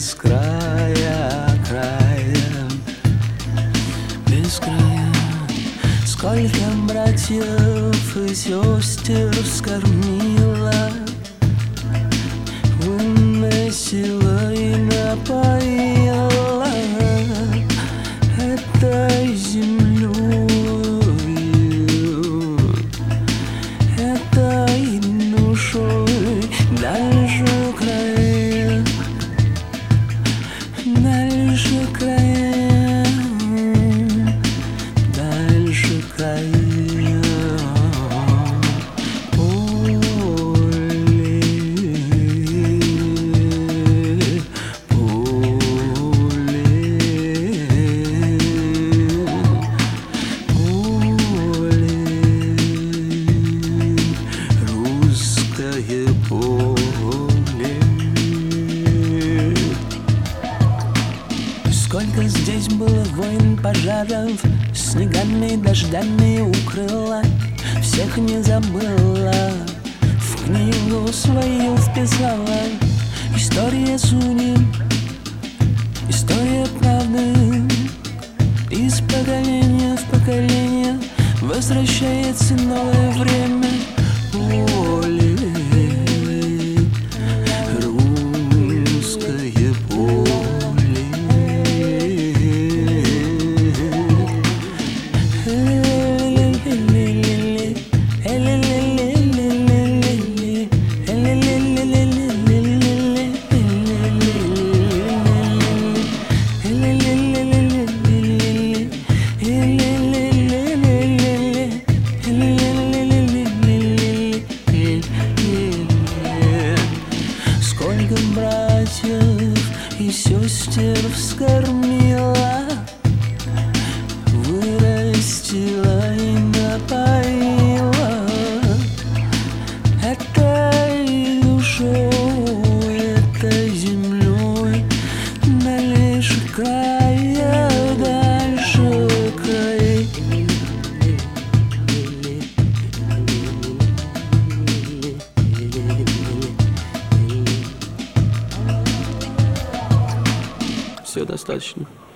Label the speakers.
Speaker 1: без края, края, без края. Сколько братьев и сестер вскормила, выносила и напоила этой землей, этой душой. Дальше края, дальше края, дальше края. Сколько здесь было войн, пожаров, снегами, дождями укрыла, всех не забыла, в книгу свою вписала. История судеб, история правды, из поколения в поколение возвращается новое время воли. Сколько братьев и сестер вскормила, вырастила и напоила этой душой, этой землей. Дальше края, дальше края.
Speaker 2: Все достаточно.